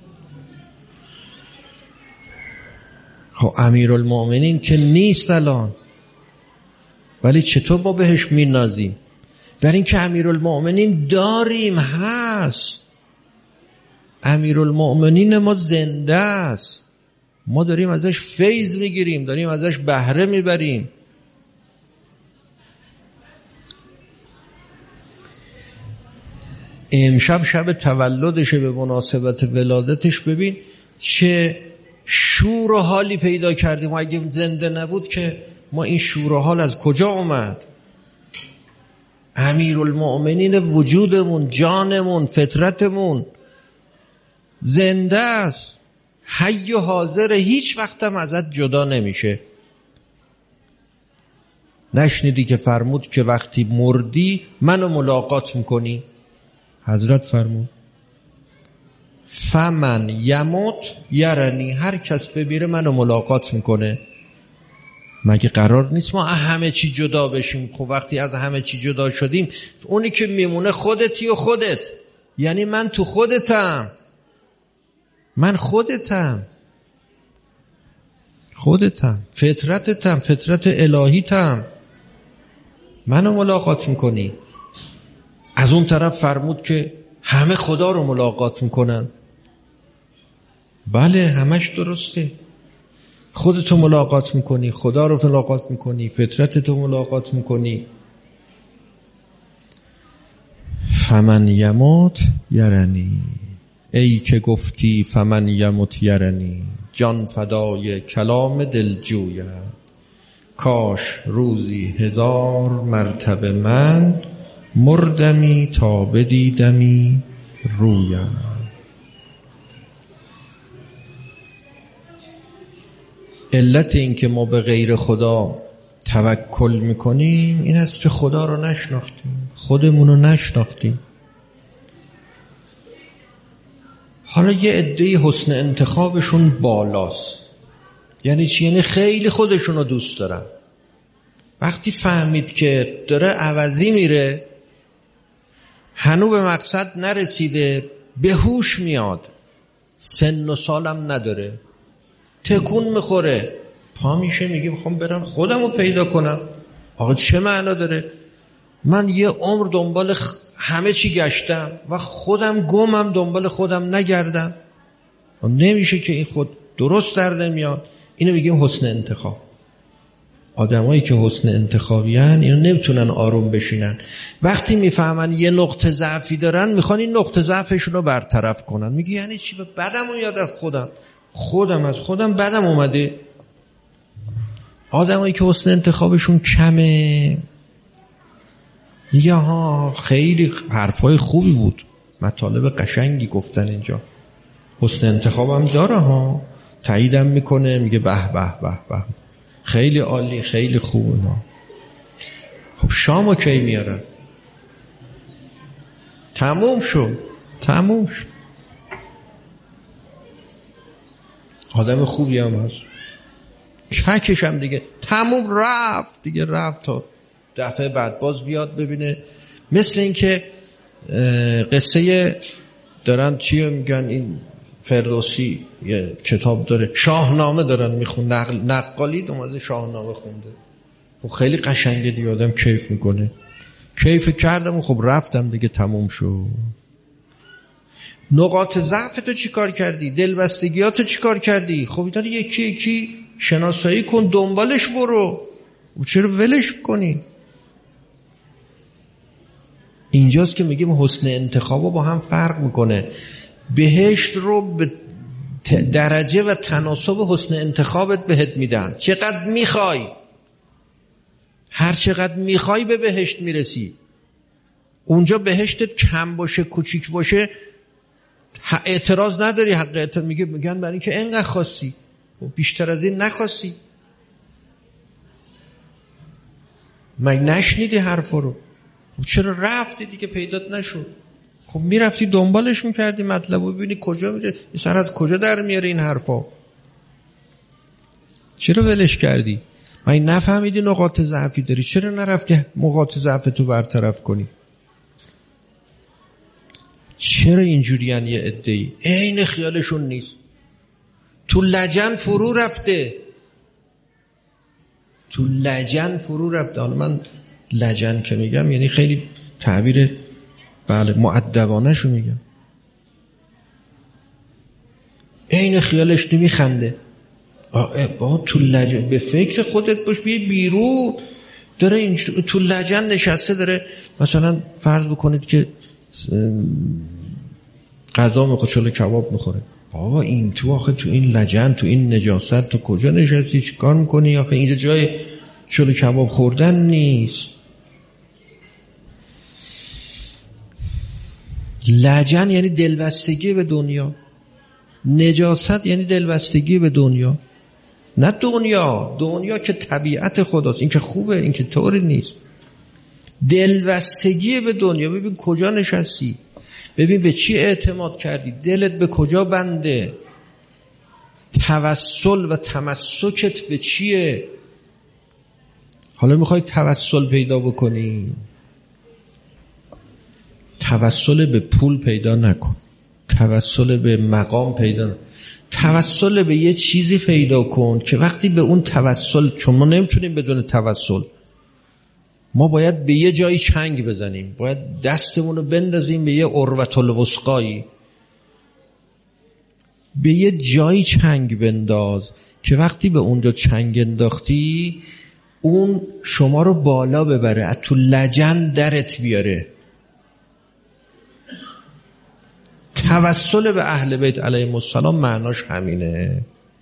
خب امیر المؤمنین که نیست الان، ولی چطور ما بهش می نازیم؟ در این که امیر المؤمنین داریم، هست. امیر المؤمنین ما زنده است، ما داریم ازش فیض میگیریم، داریم ازش بهره میبریم. امشب شب تولدشه، به مناسبت ولادتش ببین چه شور و حالی پیدا کردیم. و اگه زنده نبود که ما این شور و حال از کجا اومد؟ امیرالمؤمنین وجودمون، جانمون، فطرتمون زنده است، حی و حاضر، هیچ وقتم ازت جدا نمیشه. نشنیدی که فرمود که وقتی مردی منو ملاقات میکنی؟ حضرت فرمود فمن یموت یرنی، هر کس بمیره منو ملاقات میکنه. مگه قرار نیست ما همه چی جدا بشیم؟ خب وقتی از همه چی جدا شدیم، اونی که میمونه خودتی و خودت. یعنی من تو خودتم، من خودتم، فطرتتم، فطرت الهیتم، منو ملاقات میکنی. از اون طرف فرمود که همه خدا رو ملاقات میکنن. بله همش درسته، خودتو ملاقات میکنی، خدا رو ملاقات میکنی، فطرتتو ملاقات میکنی. فمن یموت یرنی، ای که گفتی فمن یموت یرنی، جان فدای کلام دلجویم. کاش روزی 1000 مرتبه من مردمی تا بدیدمی رویم. علت این که ما به غیر خدا توکل میکنیم این است که خدا رو نشناختیم، خودمون رو نشناختیم. حالا یه عده حسن انتخابشون بالاست. یعنی چی؟ یعنی خیلی خودشونو دوست دارن. وقتی فهمید که داره عوضی میره، هنو به مقصد نرسیده، به هوش میاد، سن و سالم نداره، تکون میخوره، پا میشه میگه میخوام برم خودمو پیدا کنم. آقا چه معنا داره؟ من یه عمر دنبال همه چی گشتم و خودم گمم، دنبال خودم نگردم. نمیشه که این خود درست در نمیاد. اینو میگیم حسن انتخاب. آدمایی که حسن انتخابی هن اینو نمیتونن آروم بشینن. وقتی میفهمن یه نقطه ضعفی دارن، میخوان این نقطه ضعفشون رو برطرف کنن. میگه یعنی چی؟ بدم میاد از خودم از خودم بدم اومده. آدمایی که حسن انتخابشون کمه، میگه ها خیلی حرفای خوبی بود، مطالب قشنگی گفتن اینجا، حسن انتخابم داره ها، تاییدم میکنه، میگه به به به به، خیلی عالی، خیلی خوبه. ما خب شامو کی میارن؟ تموم شد. آدم خوبی هم هست، ککش هم دیگه تموم رفت دیگه، رفت تا دفعه بعد باز بیاد ببینه. مثل این که قصه دارن چیه میگن، این فردوسی یه کتاب داره، شاهنامه دارن میخون، نقالی اومده شاهنامه خونده. خب خیلی قشنگه دیگه، آدم کیف میکنه. کیف کردم و خب رفتم دیگه، تموم شد. نقاط ضعفتو چی کار کردی؟ دلبستگیاتو چی کار کردی؟ خب اینا یکی یکی شناسایی کن، دنبالش برو. چرا ولش کنی؟ اینجاست که میگیم حسن انتخابو با هم فرق میکنه. بهشت رو به درجه و تناسب حسن انتخابت بهت میدن. چقدر میخوای، هر چقدر میخوای به بهشت میرسی. اونجا بهشتت کم باشه، کوچیک باشه، اعتراض نداری، حق اعتراض میگن برای اینکه اینقدر خواستی، بیشتر از این نخواستی. مگه نشنیدی حرفا رو؟ چرا رفتی دیگه؟ پیدات نشد. خب میرفتی دنبالش میکردی، مطلبو ببینی کجا میره، سر از کجا در میاره این حرفا. چرا ولش کردی؟ مگه نفهمیدی نقاط ضعفی داری؟ چرا نرفتی نقاط ضعفتو برطرف کنی؟ چرا اینجوریان یه عده‌ای عین خیالشون نیست، تو لجن فرو رفته. حالا من لجن که میگم یعنی خیلی تعبیر بله مؤدبانه شو میگم. عین خیالش نمیخنده. با تو لجن به فکر خودت باش، بیا بیرون. داره این تو لجن نشسته، داره مثلا فرض بکنید که غذا میخواد، شلو کباب میخوره. بابا این تو آخه تو این لجن، تو این نجاست، تو کجا نشستی؟ چی کار میکنی؟ آخه اینجا جای شلو کباب خوردن نیست. لجن یعنی دلبستگی به دنیا، نجاست یعنی دلبستگی به دنیا. نه دنیا که طبیعت خداست، این که خوبه، این که طوری نیست. دلبستگی به دنیا. ببین کجا نشستی، ببین به چی اعتماد کردی، دلت به کجا بنده، توسل و تمسکت به چیه. حالا میخوای توسل پیدا بکنی، توسل به پول پیدا نکن، توسل به مقام پیدا نکن، توسل به یه چیزی پیدا کن که وقتی به اون توسل، چون ما نمیتونیم بدون توسل، ما باید به یه جایی چنگ بزنیم، باید دستمونو بندازیم به یه عروة الوثقایی، به یه جایی چنگ بنداز که وقتی به اونجا چنگ انداختی اون شما رو بالا ببره، از تو لجن درت بیاره. توسل به اهل بیت علیهم السلام معناش همینه.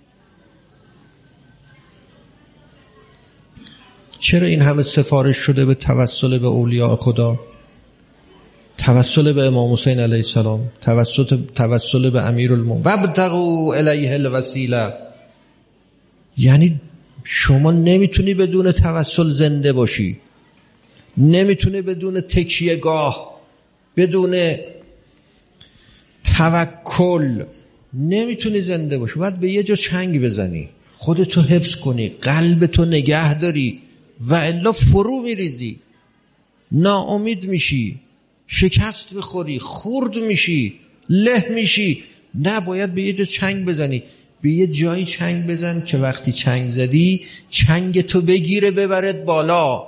چرا این همه سفارش شده به توسل به اولیاء خدا؟ توسل به امام حسین علیه السلام، توسل به امیرالمومنین، وابتغوا الیه الوسیله. یعنی شما نمیتونی بدون توسل زنده باشی، نمیتونی بدون تکیهگاه، بدون توکل. نمیتونی زنده باشی، باید به یه جا چنگ بزنی، خودتو حفظ کنی، قلبتو نگه داری و الا فرو میریزی، ناامید میشی، شکست بخوری، خورد میشی، له میشی. نه، باید به یه جا چنگ بزنی. به یه جایی چنگ بزن که وقتی چنگ زدی چنگ تو بگیره ببرد بالا.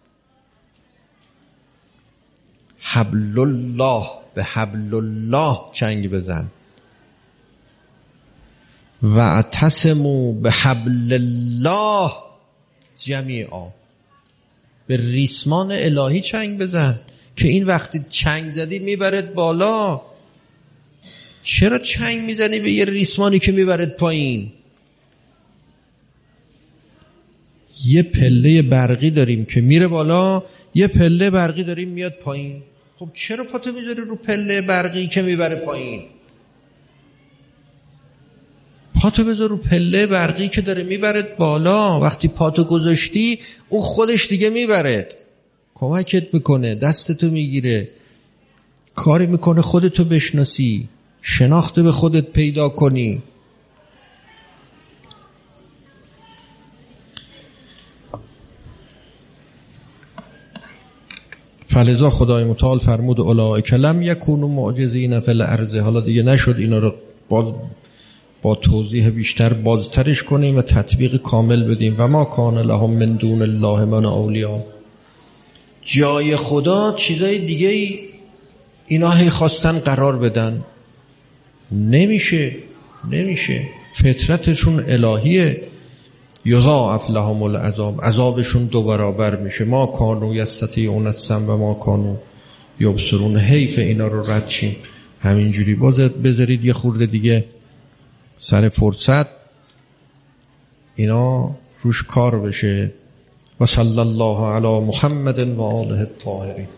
حبل الله، به حبل الله چنگ بزن. و اعتصموا به حبل الله جمیعا، به ریسمان الهی چنگ بزن که این وقتی چنگ زدی میبرد بالا. چرا چنگ میزنی به یه ریسمانی که میبرد پایین؟ یه پله برقی داریم که میره بالا، یه پله برقی داریم میاد پایین. خب چرا پاتو میذاری رو پله برقی که میبره پایین؟ پاتو بذار رو پله برقی که داره میبرد بالا. وقتی پاتو گذاشتی اون خودش دیگه میبرد، کمکت میکنه، دستتو میگیره، کاری میکنه خودتو بشناسی، شناخت به خودت پیدا کنی. فلذا خدای متعال فرمود اولئک لم یکونوا معجزین فی الارض. حالا دیگه نشد اینا رو باز با توضیح بیشتر بازترش کنیم و تطبیق کامل بدیم. و ما کان لهم من دون الله من اولیاء. جای خدا چیزای دیگه ای اینا هی خواستن قرار بدن، نمیشه. فطرتشون الهیه. یضاعف لهم العذاب، عذابشون 2 برابر میشه. ما کانوا یستطیعون السمع و ما کانوا یبصرون. حیف اینا رو رد شیم. همینجوری بذارید یه خورده دیگه سر فرصت اینا روش کار بشه. و صلی الله علی محمد و آله الطاهرین.